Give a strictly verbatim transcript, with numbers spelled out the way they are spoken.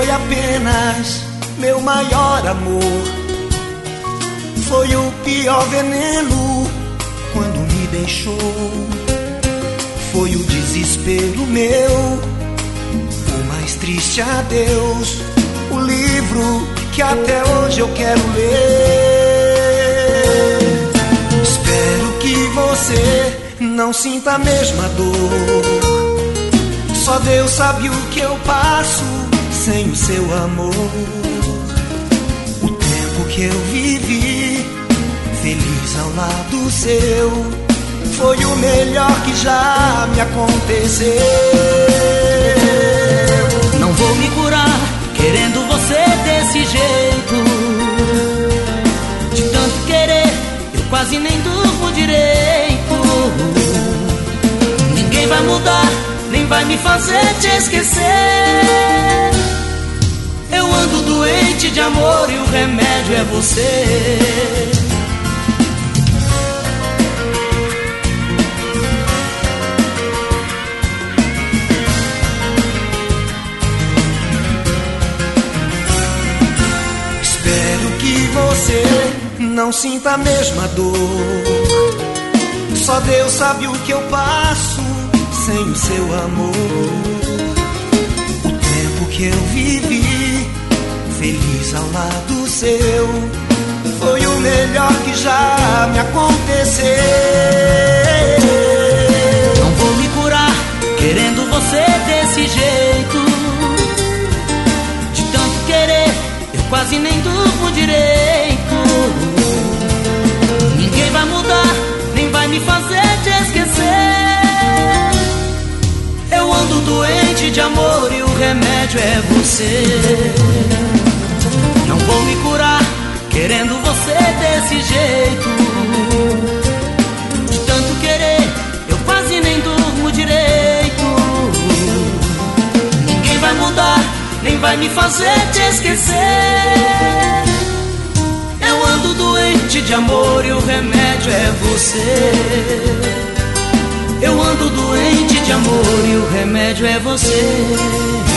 foi apenas meu maior amor. Foi o pior veneno quando me deixou. Foi o desespero meu, o mais triste adeus. O livro que até hoje eu quero ler. Espero que você não sinta a mesma dor. Só Deus sabe o que eu passo sem o seu amor. O tempo que eu vivi feliz ao lado seu foi o melhor que já me aconteceu. Não vou me curar querendo você desse jeito. De tanto querer, eu quase nem durmo direito. Ninguém vai mudar, nem vai me fazer te esquecer. Eu ando doente de amor e o remédio é você. Espero que você não sinta a mesma dor. Só Deus sabe o que eu passo sem o seu amor. O tempo que eu vivi feliz ao lado seu foi o melhor que já me aconteceu. Não vou me curar querendo você desse jeito. De tanto querer, eu quase nem durmo direito. Ninguém vai mudar, nem vai me fazer te esquecer. Eu ando doente de amor e o remédio é você. Não vou me curar querendo você desse jeito. De tanto querer, eu quase nem durmo direito. Ninguém vai mudar, nem vai me fazer te esquecer. Eu ando doente de amor e o remédio é você. Eu ando doente de amor e o remédio é você.